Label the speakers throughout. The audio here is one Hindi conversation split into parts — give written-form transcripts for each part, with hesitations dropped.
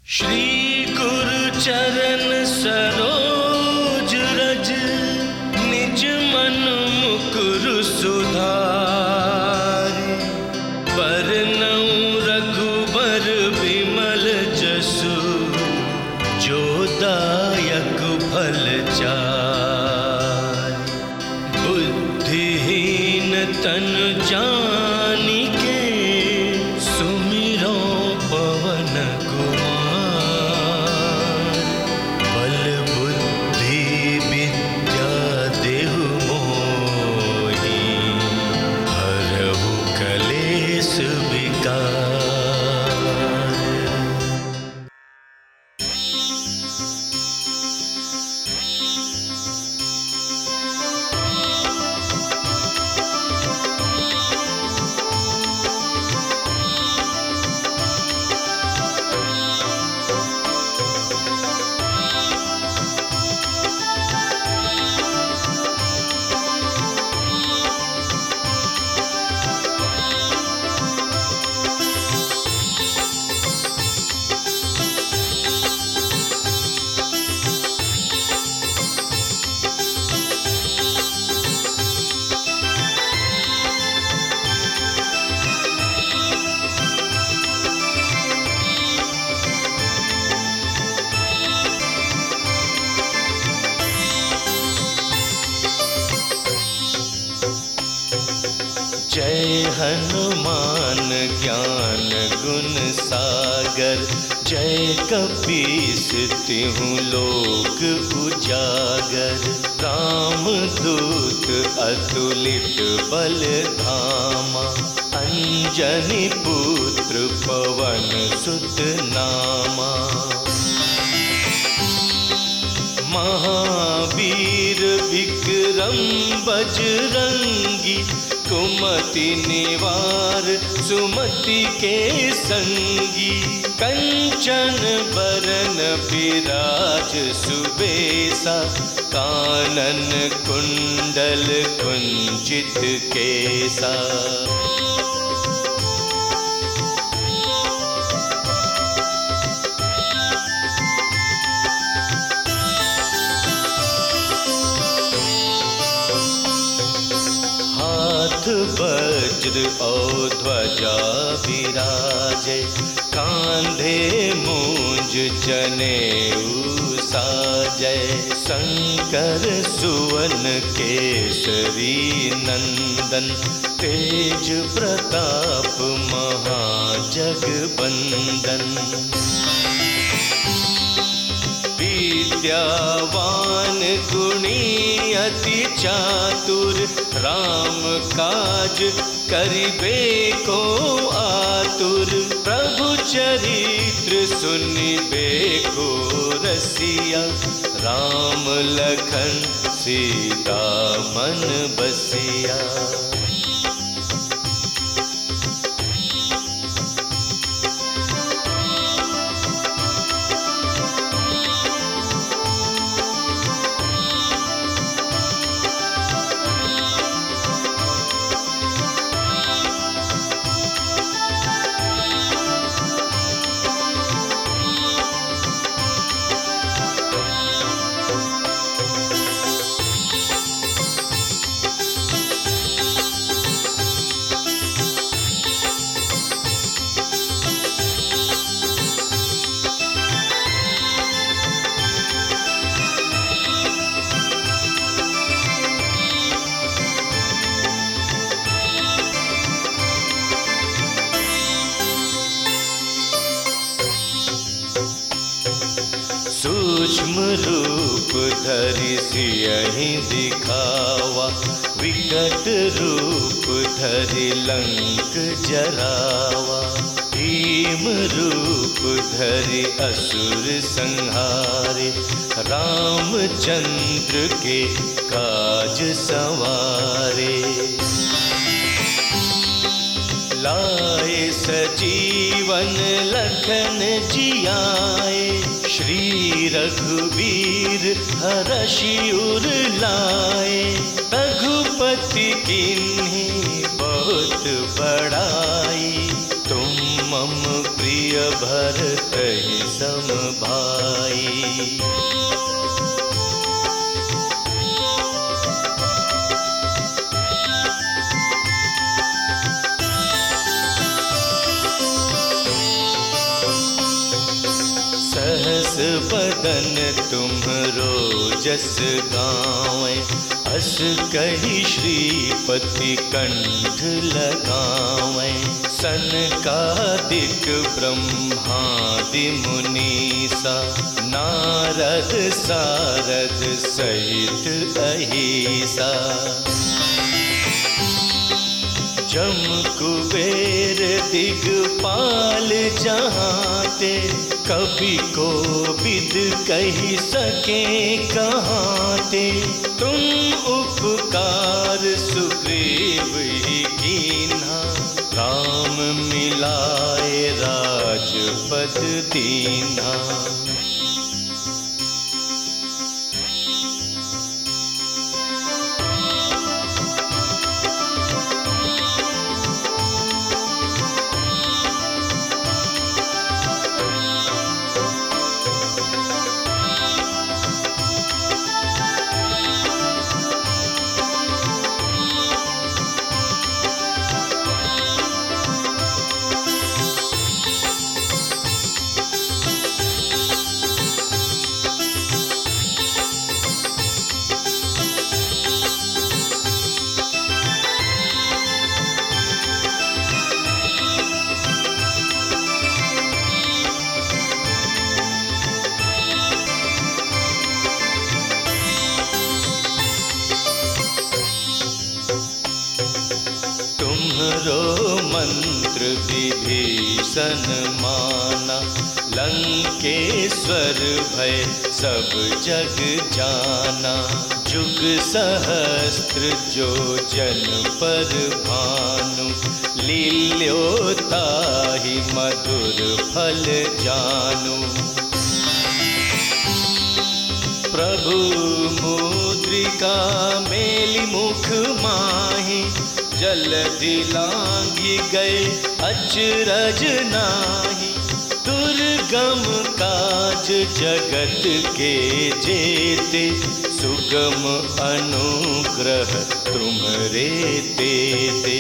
Speaker 1: श्री गुरु चरण सरोज रज, निज मन मुकुरु सुधारि। बरनउँ रघुबर बिमल जसु, जो दायक फल चारि। बुद्धिहीन तनु जानिके, सुमिरो पवन कुमार। बल बुद्धि विद्या देहु मोहि, हरहु कलेश विकार। जय हनुमान ज्ञान गुण सागर, जय कपीस तिहु लोक उजागर। रामदूत अतुलित बल धामा, अंजनी पुत्र पवन सुत नामा। महावीर विक्रम बजरंगी, कुमति निवार सुमति के संगी। कंचन बरन विराज सुबेसा, कानन कुंडल कुंचित केसा। हाथ वज्र और ध्वजा विराजे, कांधे मूंज जनेऊ साजय। शंकर सुवन केसरी नंदन, तेज प्रताप महाजगबंदन। विद्यावान गुणी अति चातुर, राम काज करिबे को आतुर। प्रभु चरित्र सुनिबे को रसिया, राम लखन सीता मन बसिया। सूक्ष्म रूप धरि सियहि दिखावा, विकट रूप धरि लंक जरावा। भीम रूप धरि असुर संहारे, रामचंद्र के काज संवारे। लाए सजीवन लखन जियाए, श्री रघुवीर हरषि उर लाए। रघुपति कीन्ही बहुत बड़ाई, तुम मम प्रिय भरतहि सम भाई। सहस बदन तुम्हरो जस गावें, अस कही श्रीपति कंठ लगावें। सनकादिक ब्रह्मादि मुनीसा, नारद सारद सहित अहिसा। जम कुबेर दिगपाल जहाँते, कवि को विद कही सके कहाँते। तुम उपकार सुग्रीव ही कीन्हा, राम मिलाए राजपद दीन्हा। मंत्र विभीषण माना, लंकेश्वर भय सब जग जाना। जुग सहस्त्र जो जन पर भानु, लील्यो ताहि मधुर फल जानु। प्रभु मुद्रिका मेलि मुख माहि, जलधि लांघि गए अचरज नाही। दुर्गम काज जगत के जेते, सुगम अनुग्रह तुम्हरे तेते।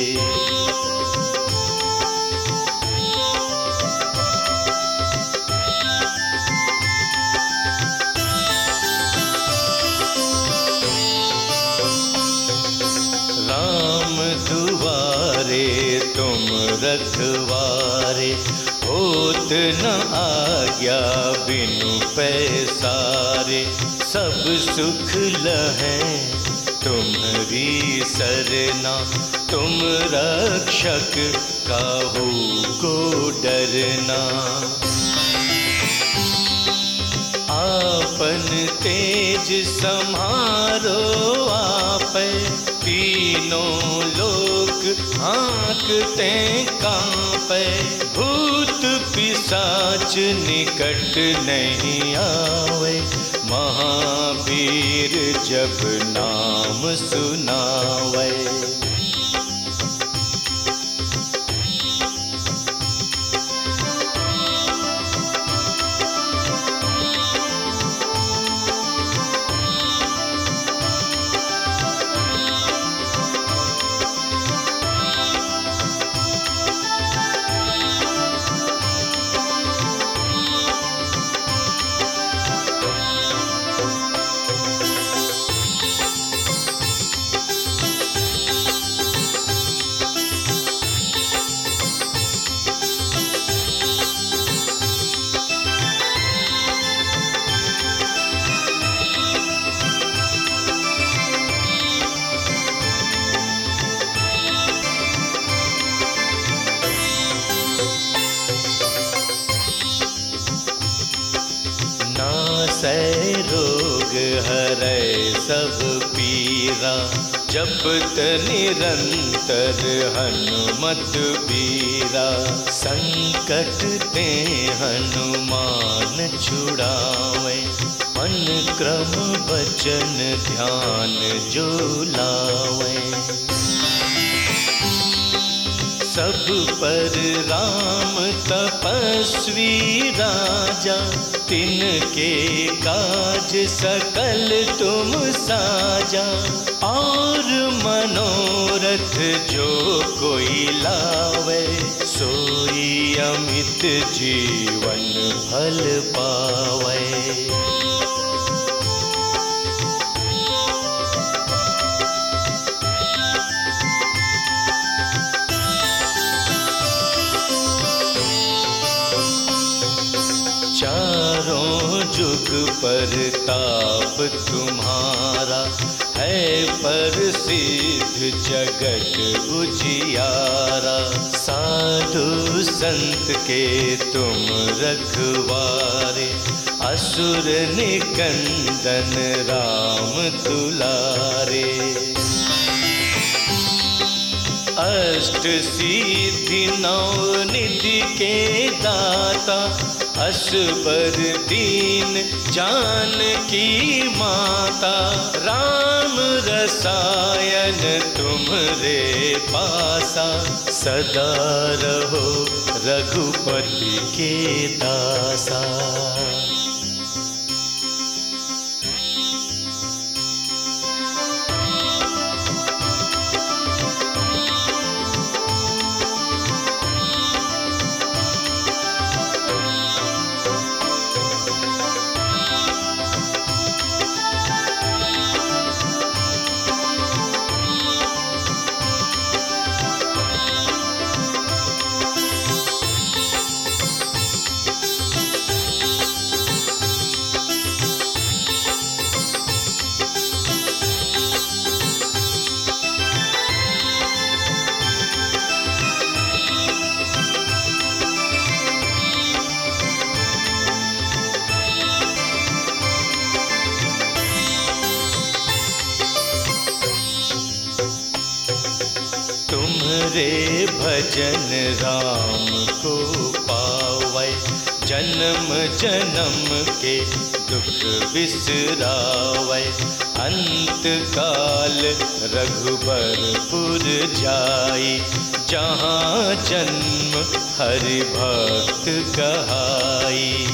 Speaker 1: दुआरे तुम रखवारे, होत न आज्ञा बिनु पैसारे। सब सुख लहें तुम्हरी सरना, तुम रक्षक काहू को डरना। आपन तेज सम्हारो आपै, तीनों लोक हाँकते कांपै। भूत पिशाच निकट नहीं आवे, महावीर जब नाम सुनावे। सै रोग हरै सब पीरा, जपत निरंतर हनुमत बीरा। संकट ते हनुमान छुड़ावे, मन क्रम वचन ध्यान जो लावे। सब पर राम तपस्वी राजा, तिनके काज सकल तुम साजा। और मनोरथ जो कोई लावे, सोई अमित जीवन फल पावे। चारों जुग पर ताप तुम्हारा, है प्रसिद्ध जगत उजियारा। साधु संत के तुम रखवारे, असुर निकंदन राम दुलारे। अष्ट सिद्धि नौ निधि के दाता, असबर दीन जानकी माता। राम रसायन तुम्हरे पासा, सदा रहो रघुपति के दासा। तुम्हारे भजन राम को पावै, जन्म जन्म के दुख बिसरावै। अंत काल रघुबरपुर जाई, जहाँ जन्म हरि भक्त कहाई।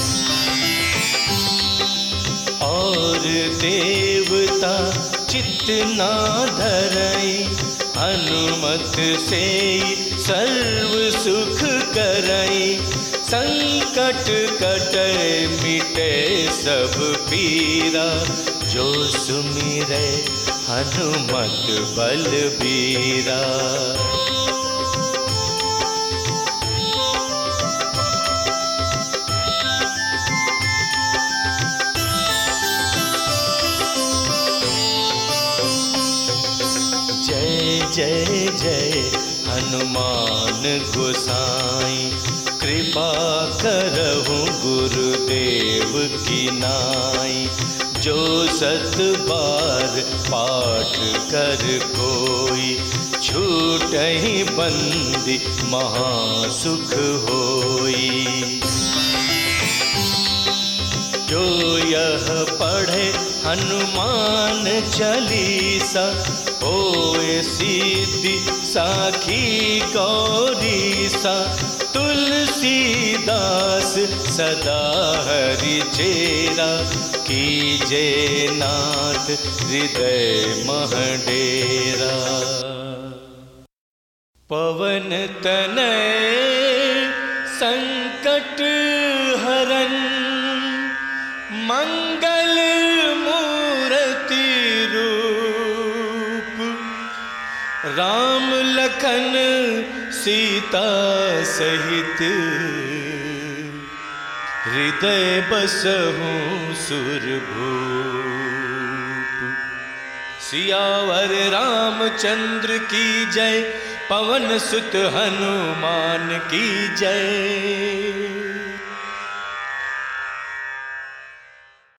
Speaker 1: और देवता चित्त ना धरई, हनुमत से सर्व सुख करई। संकट कटे मिटे सब पीरा, जो सुमिरै हनुमत बलबीरा। जय जय हनुमान गोसाई, कृपा करहु गुरुदेव की नाई। जो 7 बार पाठ कर कोई, छूटहि बंदी महासुख होई। जो यह पढ़े हनुमान चालीसा, होए सिद्धि साखी गौरीसा। तुलसीदास सदा हरि चेरा, कीजे नाथ हृदय मह डेरा। पवन तनय संकट हरन, मंगल मूर्ति रूप। राम लखन सीता सहित, हृदय बसहु सुरभूप। सियावर रामचंद्र की जय, पवन सुत हनुमान की जय।